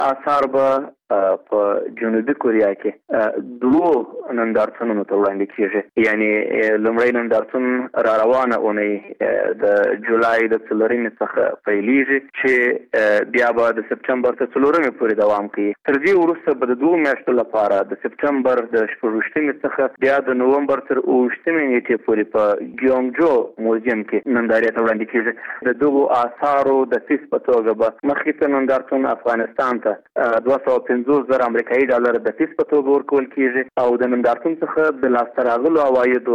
آثار به په جنوبي کوریا کې دوه نندارتونونو ته وړاندې کیږي. یعنی لومړی نندارتون را روانه اونۍ د جولای د 4 څخه پیلېږي چې بیا به د سپټمبر تر 4 پورې دوام کوي. تر دې وروسته به د 2 میاشتو لپاره د سپټمبر د 14 څخه بیا د نومبر تر 8 نیټې پورې په ګیونګجو موزیم کې نندارې ته وړاندې کیږي. د دغو آثارو د فیس په توګه به مخکې نندارتون افغانستان ته 250,000 امریکایي ډالر د فیس په توګه ورکول کیږي او د نندارتون څخه د لاسته راغلو عوایدو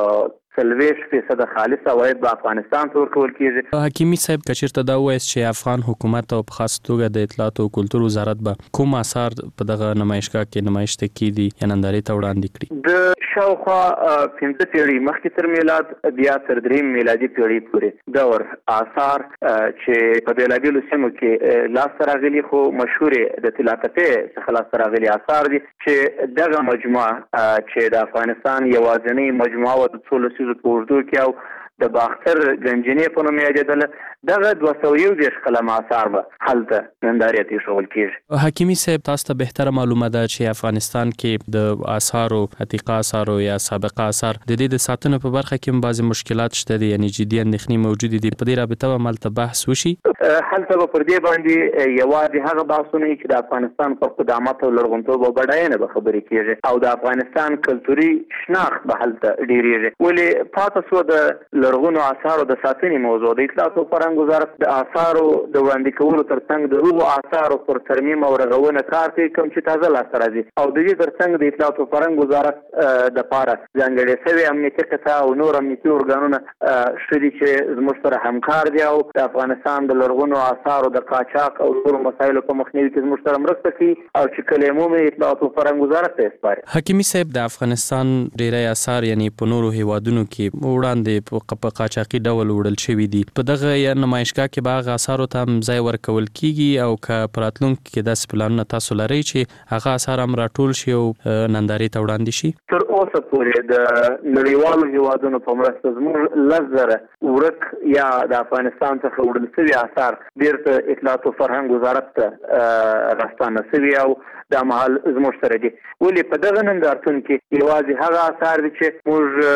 40% خالص عواید به افغانستان ته ورکول کیږي. حکیمي صاحب کچیرته دا وایي چې افغان حکومت او په خاص توګه د اطلاعات او کلتور وزارت به کوم آثار په دغه نمایشګاه کې نمایش ته کیدي یا نندارې ته وړاندې کړي. د شاوخوا 15 پیړۍ مخکې تر میلاد بیا تر 3 میلادي پیړۍ پورې دور آثار چې په بیلابیلو سیمو کې لاسته راغلي خو مشهورې د طلاتپې څخه لاسته راغلي آثار دي چې دغه مجموعه چې د افغانستان یوازینۍ مجموعه و د څو په اردو کې او د باختر گنجینې په نوم یادېدله. دغه 221 قلم آثار به هلته نندارې ته ایښودل کېږي. حکیمي صاحب تاسو ته بهتره معلومه ده چې افغانستان کې د آثارو عتیقه آثارو یا سابقه آثار د دې د ساتنې په برخه کې بعضی مشکلات شته دي، یعنی جدي اندېښنې موجود دي. په دې رابطه به ملته بحث وشي. هلته به پر دې باندې یوازې هغه بحثونه چې د افغانستان په قدامت او لرغونتوب او بډاینه به خبرې کېږي او د افغانستان کلتوري شناخت به هلته ډېرېږي. ولې پاتې شو د لرغونو آثارو د ساتنې موضوع د اطلاعات او فرهنګ وزارت د آثارو د وړاندې کولو ترڅنګ د هغو آثارو پر ترمیم او رغونه کار کوي کوم چې تازه لاسته راځي او د دې ترڅنګ د اطلاعات او فرهنګ وزارت دپاره ځانګړې شوې امنیتي قطعه او نور امنیتي ارګانونه شته دي چې زموږ سره همکار دي او د افغانستان د لرغونو آثارو د قاچاق او نورو مسایلو په مخنیوي کې زموږ سره مرسته کوي او چې کله عمومي اطلاعات او فرهنګ وزارت ته سپاري. حکیمي صاحب د افغانستان ډیری آثار یعنی په نورو هیوادونو کې وړاندې په قاچاقي ډول وړل شوي دي. په دغه نمایشګاه کې به هغه آثارو ته هم ځای ورکول کیږي او که په راتلونکي کې داسې پلانونه تاسو لرئ چې هغه آثار هم راټول شي او نندارې ته وړاندې شي؟ تر اوسه پورې د نړیوالو هیوادونو په مرسته زموږ 10,000 ورک یا د افغانستان څخه وړل شوي آثار بیرته اطلاعات او فرهنګ وزارت ته راستانه شوي او دا مهال زموږ سره دي. ولې په دغه نندارتون کې یوازې هغه آثار دي چې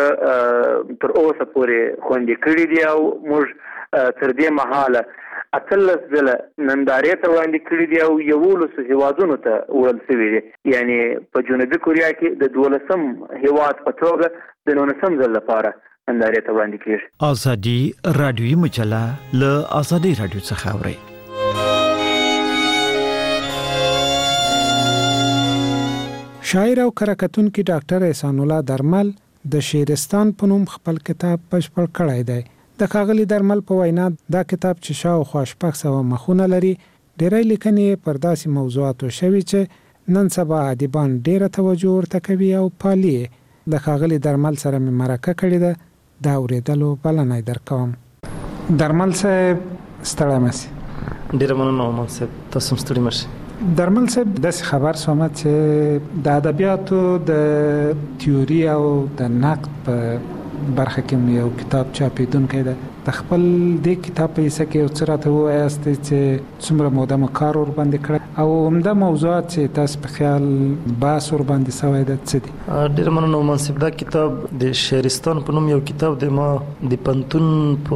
موږ تر اوسه پورې خوندي کړي دي او موږ تر دې مهاله 18 ځله نندارې ته وړاندې کړي دي او 11 هیوادونو ته وړل شوي دي. یعنی په جنوبي کوریا کې د 12م هیواد په توګه د 19م ځل لپاره نندارې ته وړاندې کېږي. ازادي رادیوي مجله له ازادي رادیو څخه اورئ. شاعر او کرکټونکي ډاکټر احسان الله درمل د شیرستان په نوم خپل کتاب بشپړ کړی دی. د ښاغلي درمل په وینا دا کتاب چې شاوخوا 600 مخونه لري ډېری لیکنې پر داسې موضوعاتو شوي چې نن سبا ادیبان ډېره توجه ورته کوي او پالي. د ښاغلي درمل سره مې مرکه کړې ده، دا اورېدلو بلنه درکوم. درمل صاحب ستړی مشئ. ډېره مننه عمان صاحب، تاسو هم ستړي مشئ. درمل صاحب داسې خبر شومه چې د ادبیاتو د تیوري او د نقد په برخه کې یو کتاب چاپیدونکی ده. د خپل دې کتاب په حصه کې یو څه راته ووایاست چې څومره موده مو کار ورباندې کړی او همدا موضوعات چې تاسو په خیال بحث ورباندې شوی ده څه دي؟ ډېره مننه عمان صاحب. دا کتاب د شهرستان په نوم یو کتاب دی. ما د پنتون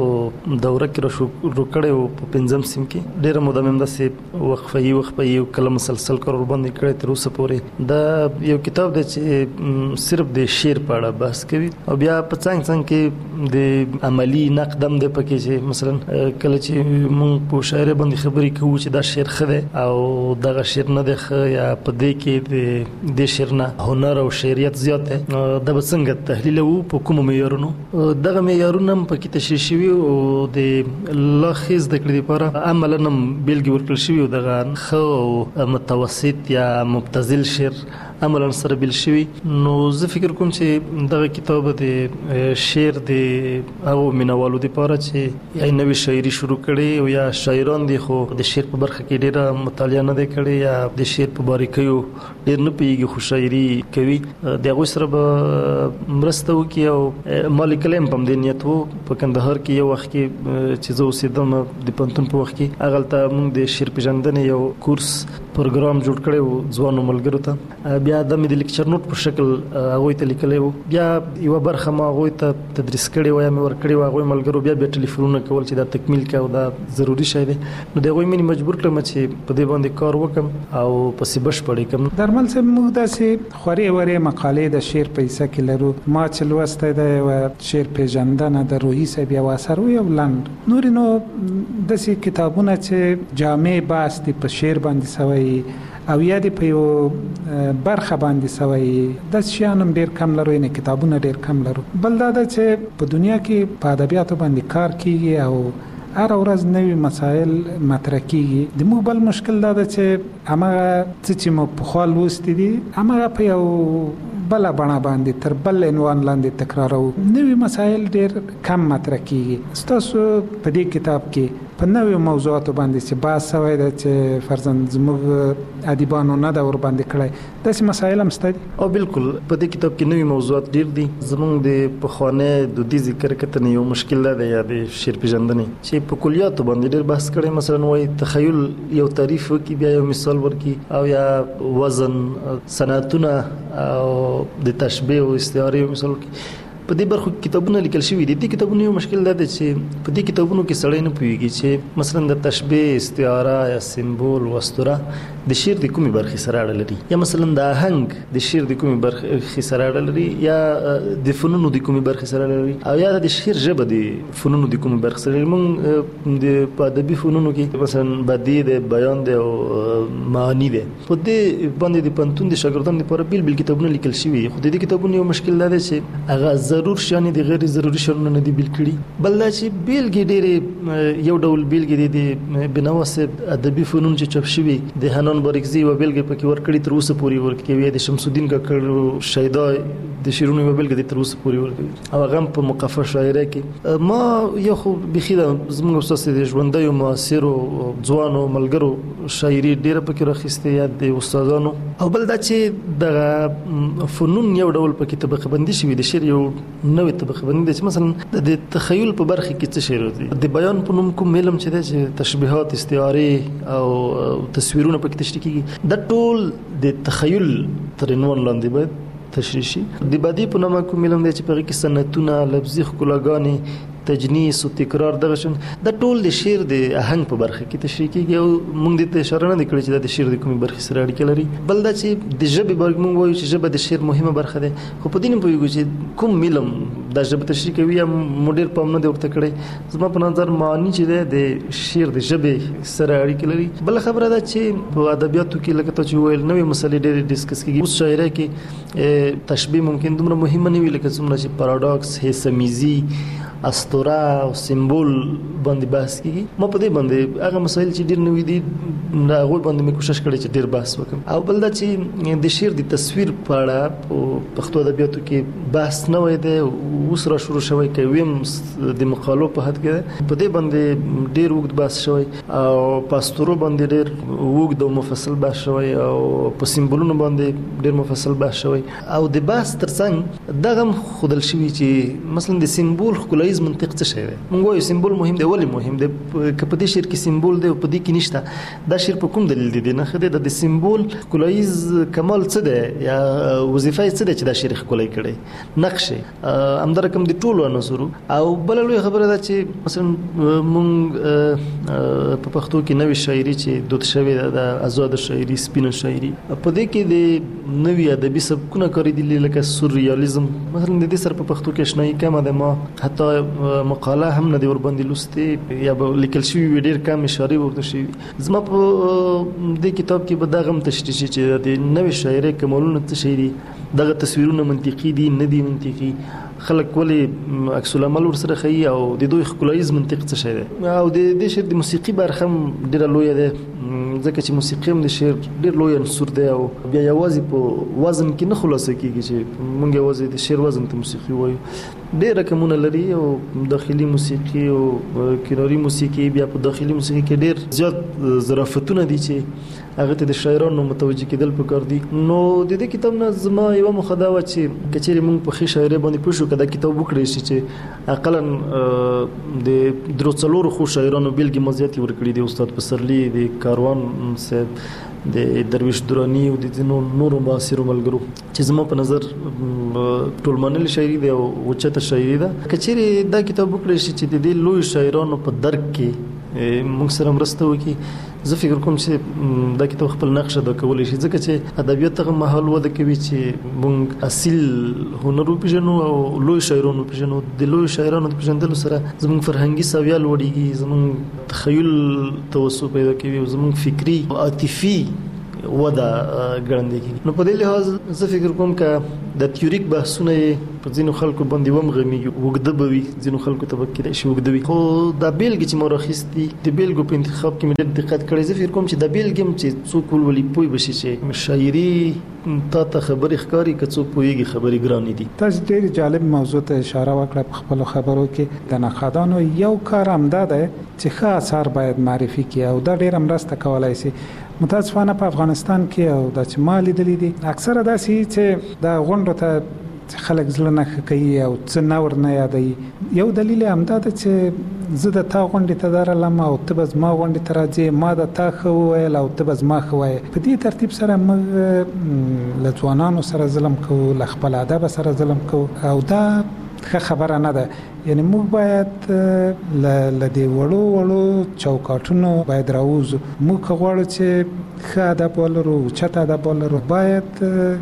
په دوره کې رو کړی و په 5م سیم کې. ډېره موده مې همداسې وقفه یو کله مسلسل کار ورباندې کړی تر اوسه پورې. دا یو کتاب دی چې صرف د شعر په اړه بحث کوي او بیا په څنګ کې د عملی نقد هم دی پکې چې مثلا کله چې موږ په شاعر باندې خبرې کوو چې دا شعر ښه دی او دغه شعر نه دی ښه یا په دې کې د شعر نه هنر او شعریت زیات دی، دا به څنګه تحلیلوو په کومو معیارونو؟ دغه معیارونه هم پکې تشریح شوي او د لا ښې زده کړې لپاره عملاً هم بېلګې ورکړل شوي او دغه ښه او متوسط یا مبتذل شعر عملاً سره بیل شوي. نو زه فکر کوم چې دغه کتاب د شعر د هغو مینوالو دپاره چې یا نوې شاعري شروع کړي او یا شاعران دي خو د شعر په برخه کې ډېره مطالعه نه دی کړې یا د شعر په باریکیو ډېر نه پوهېږي خو شاعري کوي، د هغوی سره به مرسته وکړي. او ما لیکلی هم په همدې نیت و. په کندهار کې یو وخت کې چې زه اوسېدم د پوهنتون په وخت کې هغلته موږ د شعر پېژندنې یو کورس پروګرام جوړ کړی و ځوانو ملګرو ته. بیا د مې د لیکچر نوٹ په شکل هغوی ته لیکلی و. بیا یوه برخه ما هغوی ته تدریس کړې و یا مې ورکړې وه هغوی ملګرو بیا ټلیفونونه کول چې دا تکمیل کړه او دا ضروري شی دی. نو د هغوی مې مجبور کړم چې په دې باندې کار وکړم او پسې بشپړ یې کړم. درمل صاحب موږ داسې خورې ورې مقالې د شعر په حصه کې لرو. ما چې لوستی دی یوه شعر پېژندنه د روحي صاحب یو اثر و یو لنډ. نورې نو داسې کتابونه چې جامع بحث دي په شعر باندې سوی او یا دې په یو برخه باندې سوی داسې شیان هم ډېر کم لرو، یعنې کتابونه ډېر کم لرو. بل دا ده چې په دنیا کې په ادبیاتو باندې کار کیږي او هر ورځ نوي مسایل مطرح کیږي. د موږ بل مشکل دا ده چې هماغه څه چې مو پخوا لوستي دي هماغه په یو بله بڼه باندې تر بل عنوان لاندې تکرارو. نوي مسایل ډېر کم مطرح کیږي. ستاسو په دې کتاب کې په نویو موضوعاتو باندې چې بحث شوی دی چې فرضاً زموږ ادیبانو نه ده ور باندې کړی، داسې مسایل هم شته دي؟ او بالکل په دې کتاب کې نوي موضوعات ډېر دي. زموږ د پخوانۍ دودیزې کرکټنې یو مشکل دا دی یا د شعر پېژندنې چې په کلیاتو باندې ډېر بحث کړی. مثلا وایي تخیل یو تعریف وکړي بیا یو مثال ورکړي او یا وزن صنعتونه او د تشبیه او استعارې یو مثال ورکړي. په دې برخو کتابونه لیکل شوي دي. دې کتابونو یو مشکل دا دی چې په دې کتابونو کې سړی نه پوهېږي چې مثلا د تشبیه، استعاره یا سمبول و اسطوره د شعر د کومې برخې سره اړه لري، یا مثلا د آهنګ د شعر د کومې برخې سره اړه لري، یا د فنونو د کومې برخې سره اړه لري، او یا د شعر ژبه د فنونو د کومې برخې سره لري. موږ په ادبي فنونو کې مثلا بدیع دی، بیان دی او معانی دی. په دې باندې د پوهنتون د شاګردانو لپاره بیل بیل کتابونه لیکل شوي. خو د دې کتابونو یو مشکل دا دی چې هغه ضرور شیان دي غیر ضروري شیانونه نه دي بیل کړي. بل دا چې بیلګې ډېرې یو ډول بیلګې دي د بینواسه ادبي فنون چې چاپ شوي د حنان بارکزي یوه بیلګه پکې ورکړي تر اوسه پورې ورکوي. د شمس الدین کاکړ شیدا د شعرونو یوه بیلګه تر اوسه پورې ورکوي او هغه هم په مقفه شاعرۍ کې. ما یو خو بیخي زموږ استاد د ژوندیو معاصرو ځوانو ملګرو شاعري ډېره پکې راخیستې یا د استادانو. او بل دا چې دغه فنون یو ډول پکې طبقه بندي شوي. د شعر یو نوې طبقه بندي ده چې مثلا د تخیل په برخه کې څه شعر دي، د بیان په نوم کوم علم چې دی چې تشبیهات، استعارې او تصویرونه پکې تشریح کیږي، دا ټول د تخیل تر عنوان لاندې باید تشریح شي. د بدیع په نامه کوم علم دی چې په هغې کې صنعتونه، لفظي ښکلاګانې، تجنیس او تکرار دغه شون دا ټول د شعر د آهنګ په برخه کې تشریح کیږي. او موږ دې ته اشاره نه کړې چې دا د شعر د کومې برخې سره اړیکه لري. بل دا چې د ژبې برخه موږ وایو چې ژبه د شعر مهمه برخه ده، خو په دې نه پوهېږو چې کوم علم دا ژبه تشریح کوي یا مو ډېر پام نه دی ورته کړی. زما په نظر معنی چې دی د شعر د ژبې سره اړیکه لري. بله خبره ده چې په ادبیاتو کې لکه ته چې وویل نوې مسلې ډېرې ډسکس کېږي. اوس شاعرۍ کې تشبیه ممکن دومره مهمه نه وي لکه څومره چې پاراډاکس، حسمیزي، اسطوره او سمبول باندې بحث کیږي. ما په دې باندې هغه مسایل چې ډېر نوي دي هغوی باندې مې کوشش کړی چې ډېر بحث وکړم. او بل دا چې د شعر د تصویر په اړه په پښتو ادبیاتو کې بحث نوی دی، اوس را شروع شوی که ویم د مقالو په حد کې په دې باندې ډېر اوږد بحث شوی او په اسطورو باندې ډېر اوږد او مفصل بحث شوی او په سمبولونو باندې ډېر مفصل بحث شوی. او د بحث ترڅنګ دغه هم ښودل شوي چې مثلا د سمبول ښکلاییز منطق څه شی دی. موږ وایو سمبول مهم دی. ولې مهم دی؟ که په دې شعر کې سمبول دی او په دې کې نشته، دا شعر په کوم دلیل دی؟ نه ښه دی. د سمبول ښکلاییز کمال څه دی یا وظیفه یې څه دی چې دا شعر ښکلی کړی؟ نقش همدا رقم د ټولو عناصرو. او بله لویه خبره ده چې مثلا موږ په پښتو کې نوې شاعري چې دود شوې ده، د ازاده شاعري، سپینه شاعري، په دې کې د نوي ادبي سبکونه کارېدلي لکه سورریالیزم. مثلا د دې سره په پښتو کې اشنایي کمه ده. ما حتی مقاله هم نه دی ورباندې لوستې یا به لیکل شوي وي، ډېر کم اشارې ورته شوي. زما په دې کتاب کې به دغه هم تشریح شي چې د نوې شاعرۍ کمالونه څه شی دي، دغه تصویرونه منطقي دي نه دي منطقي، خلک ولې عکس العمل ورسره ښیي او د دوی ښکلاییز منطق څه شی دی. او د دې شعر د موسیقي برخه هم ډېره لویه ده، ځکه چې موسیقي هم د شعر ډېر لوی عنصر دی. او بیا یوازې په وزن کې نه خلاصه کېږي چې موږ یوازې د شعر وزن ته موسیقي وایو. ډېر رقمونه لري او داخلي موسیقي او کناري موسیقي. بیا په داخلي موسیقي کې ډېر زیات ظرافتونه دي چې هغه ته د شاعرانو متوجه کېدل پکار دي. نو د دې کتاب نه زما یوه موخه دا وه چې که چېرې موږ په ښې شاعرۍ باندې پوه شو، که دا کتاب وکړی شي چې اقلا د درو څلورو ښو شاعرانو بېلګې ما زیاتې ورکړي دي. استاد پسرلي، د کاروان صاحب، د درویش درانی او د نورو معاصرو ملګرو چې زما په نظر ټول منل شاعري دی او اوچته شاعري ده. کچېرې دا کتاب وکړی شي چې د دې لوی شاعرانو په درک کې موږ سره مرسته وکړي، زه فکر کوم چې دا کتاب خپل نقش ادا کولی شي، ځکه چې ادبیات هغه مهال وده کوي چې موږ اصیل هنر وپېژنو او لوی شاعران وپېژنو. د لوی شاعرانو د پېژندلو سره زموږ فرهنګي سویه لوړېږي، زموږ تخیل توسع پیدا کوي او زموږ فکري او عاطفي وده ګړندې کېږي. نو په دې لحاظ زه فکر کوم که د تیوریک بحثونه په ځینو خلکو باندې ومغمېږي، اوږده به وي، ځینو خلکو ته به کېدای شي اوږده وي، خو دا بیلګې چې ما راخیستي د بیلګو په انتخاب کې مې ډېر دقت کړی. زه فکر کوم چې دا بیلګې هم چې څوک ولولي پوه به شي چې شاعري تا ته خبرې ښکاري که څوک پوهېږي خبرې ګرانې دي. تاسو ډېر جالب موضوع ته اشاره وکړه په خپلو خبرو کې. د نقادانو یو کار همدا دی چې ښه اثار باید معرفي کړي او دا ډېره مرسته کولی شي. متاسفانه په افغانستان کې او د چې ما لیدلي دي اکثره داسې چې دا غونډو ته خلک زړه نه کوي او څه نور نه یادوي. یو دلیل همدا ده چې زه د تا غونډې ته درغلم او ته به زما غونډې ته راځې، ما د تا ښه وویل او ته به زما ښه وایې. په دې ترتیب سره موږ له ځوانانو سره ظلم کوو، له خپل ادب سره ظلم کوو او دا ښه خبره نه ده. یعنی موږ باید له دې وړو چوکاټونو باید راووځو. موږ غواړو چې ښه ادب ولرو، اوچت ادب ولرو، باید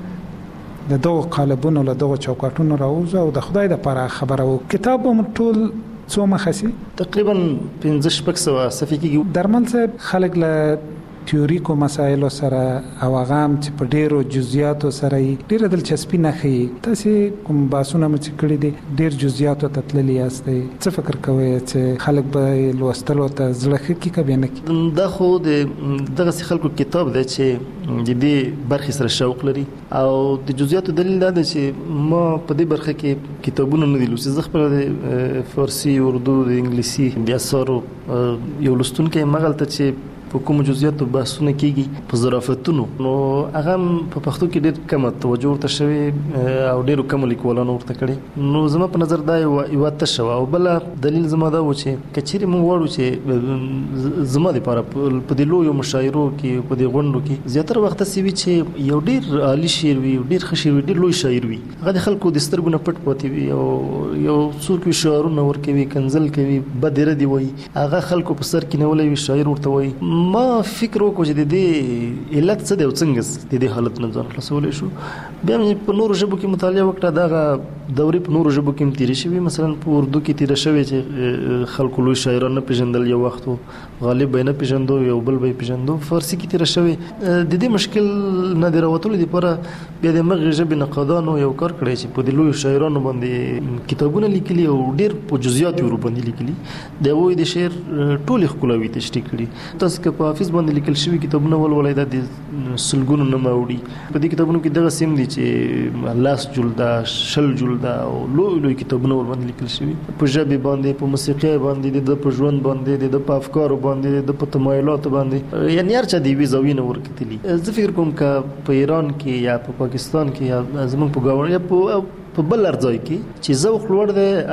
د دغو قالبونو له دغو چوکاټونو راووځو او د خدای دپاره خبره وکړو. کتاب به مو ټول څو مخه سي؟ تقریبا 500-600 صفحې کېږي. درمل صاحب خلک له تیوریکو مسایلو سره او هغه هم چې په ډیرو جزئیاتو سره یې ډیره دلچسپي نه ښیي. تاسې کوم بحثونه مو چې کړي دي ډیر جزئیاتو ته تللي یاستئ، څه فکر کوئ چې خلک به لوستلو ته زړه ښه کړي که بیا نه کړي؟ دا خو د دغسې خلکو کتاب دی چې د دې برخې سره شوق لري او د جزئیاتو دلیل دا دی چې ما په دې برخه کې کتابونه نه دي لوستي. زه خپله د فارسي، اردو، د انګلیسي د اثارو یو لوستونکی یم. هغلته چې په کومو جزئیاتو بحثونه کېږي په ظرافتونو، نو هغه په پښتو کې ډېر کمه توجه ورته شوې او ډېرو کمو لیکوالانو ورته کړې. نو زما په نظر دا یوه تشه وه. او بله دلیل زما دا و چې که چیرې موږ غواړو چې زما دپاره په دې لویو مشاعرو کې، په دې غونډو کې زیاتره وخت داسې وي چې یو ډېر عالي شعر وي، ډېر ښه شعر وي، ډېر لوی شاعر وي، هغه د خلکو د سترګو نه پټ پاتې وي او یو څوک وي شعارونه ورکوي، کنځل کوي، بد ردې وایي، هغه خلکو په سر کې نیولی وي، شاعر ورته وایي. ما فکر وکړو چې د دې علت څه دی او څنګه د دې حالت نه ځان خلاصولی شو. بیا مې په نورو ژبو کې مطالعه وکړه، دغه دورې په نورو ژبو کې هم تېرې شوي. مثلا په اردو کې تېره شوې چې خلکو لوی شاعران نه پېژندل، یو وخت و غالب به یې نه پېژندو، یو بل به یې پېژندو. فارسي کې تېره شوې. د دې مشکل نه د راوتلو دپاره بیا د مغې ژبې نقادانو یو کار کړی چې په دې لویو شاعرانو باندې کتابونه لیکلي او ډېر په جزئیات یې ورباندې لیکلي، د هغوی د شعر ټولې ښکلاوي تشریح کړي. تاسو که په حافظ باندې لیکل شوي کتابونه ولولئ، دا د سلګونو نه اوړي. په دې کتابونو کې دغه سیم دي چې 10 جلده، 20 جلده او لوی کتابونه ورباندې لیکل شوي په ژبې باندې، په موسیقۍ باندې، د په ژوند باندې، د په افکارو باندې، د په تمایلاتو باندې، یعنی هر چا د یوې زاویې نه ورکتلي. زه فکر کوم که په ایران کې یا په پاکستان کې یا زموږ په ګاونډ یا په بل هر ځای کې چې ذوق لوړ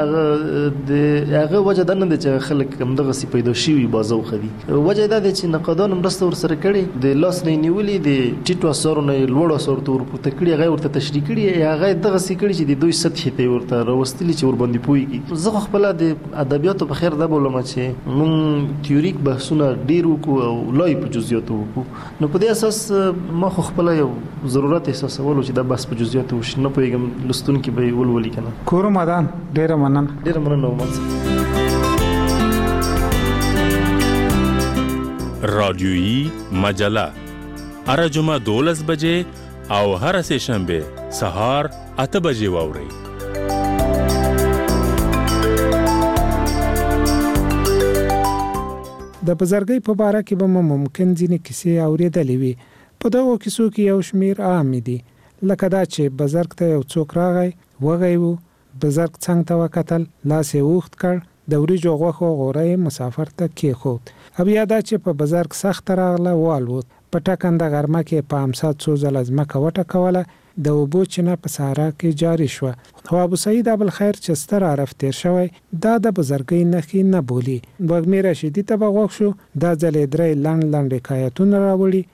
دی، هغه وجه دا نه ده چې خلک همدغسې پیدا شوي باذوقه دي. وجه دا ده چې نقادانو مرسته ورسره کړې، د لاس نه یې نیولي، د ټیټو اثارو نه یې لوړو اثارو ته ورپورته کړي، هغه یې ورته تشریح کړي، هغه یې دغسې کړي چې د دوی سطحې ته یې ورته راوستلي چې ورباندې پوهېږي. زه خو خپله د ادبیاتو په خیر دا بولم چې موږ تیوریک بحثونه ډېر وکړو او لا یې په جزئیاتو وکړو. نو په دې اساس ما خو خپله یو ضرورت احساسولو چې دا بحث په جزئیاتو وشي. نه پوهېږم لوستونکي به یې ولولي که نه. کورو مدان ډېره مننه. ډېره مننه عمر صاحب. رادیویی مجله هر جمعه 12 بجې او هر سه شنبه سهار 8 بجې واورئ. د بزرګۍ په باره کې به ممکن ځینې کیسې اورېدلې وي. په دغو کیسو کې یو شمېر عام دي، لکه دا چې بزرګ ته یو څوک راغی، وږی و، بزرګ څنګ ته وکتل، لاس یې اوږد کړ، د وریجو غوښو غوری مسافر ته کېښود. او یا دا چې په بزرګ سخته راغله، والوت، په ټکنده غرمه کې په امسا څو ځله ځمکه وټکوله، د اوبو چینه په صحرا کې جاري شوه. خو ابو سعید ابوالخیر چې ستر عارف تیر شوی، دا د بزرګۍ نښې نه بولي. وږمې رشیدي ته به غوږ شو، دا ځل یې 3 لنډ حکایتونه راوړي